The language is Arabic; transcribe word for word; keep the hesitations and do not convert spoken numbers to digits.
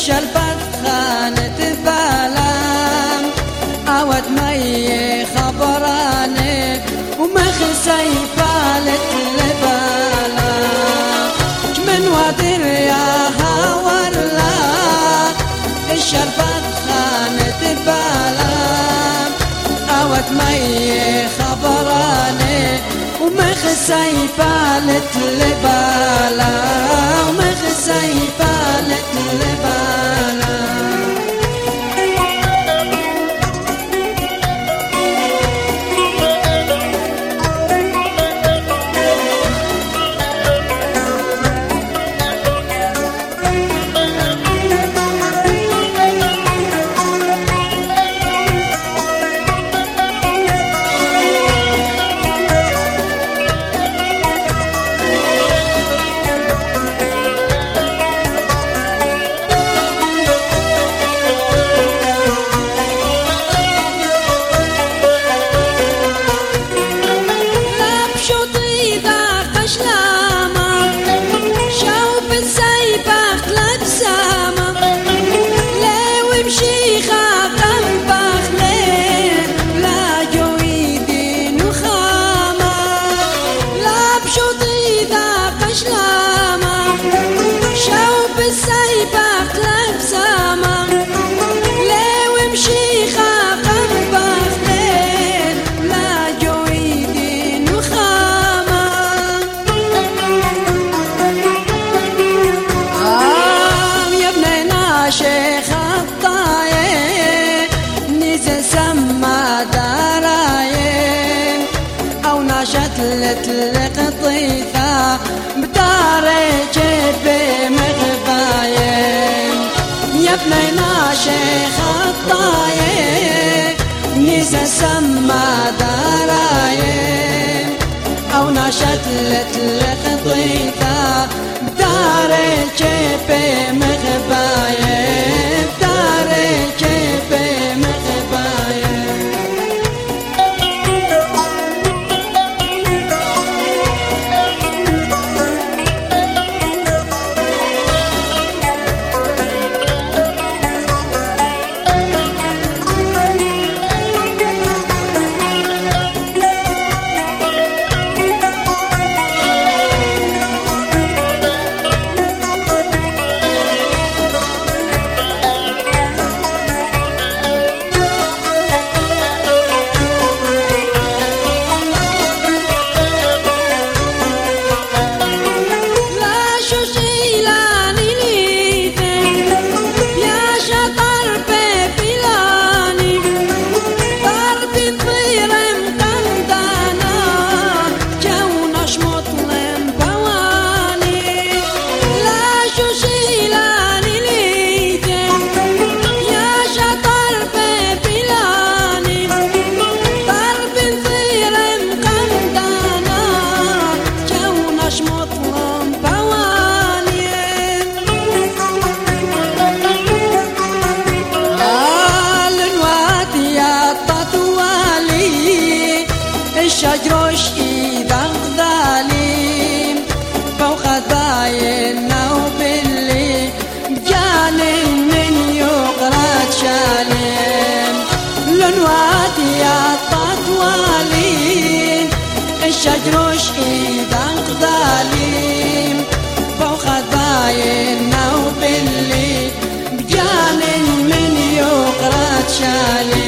الشربت خانت بالام عود مي خبراني ومخسي بالت لبالا من وادر يا هاورلا الشربت خانت بالام عود مي خبراني ومخسي بالت لبالا ومخسي بالت لبالا شيخ الطاية نزل سما دراين أو ناشت لتلق طيفة بداري جيبي مغباين يا بنينا شيخ الطاية نزل سما دراين أو ناشت لتلق طيفة بداري جيبي مغباين بداري جيبي مغباين الشجروش إذا غذاليم فوق باينا وباللي بجانن من يقرأ شاليم لنوات يا طوالين الشجروش إذا غذاليم فوق باينا وباللي بجانن من يقرأ شاليم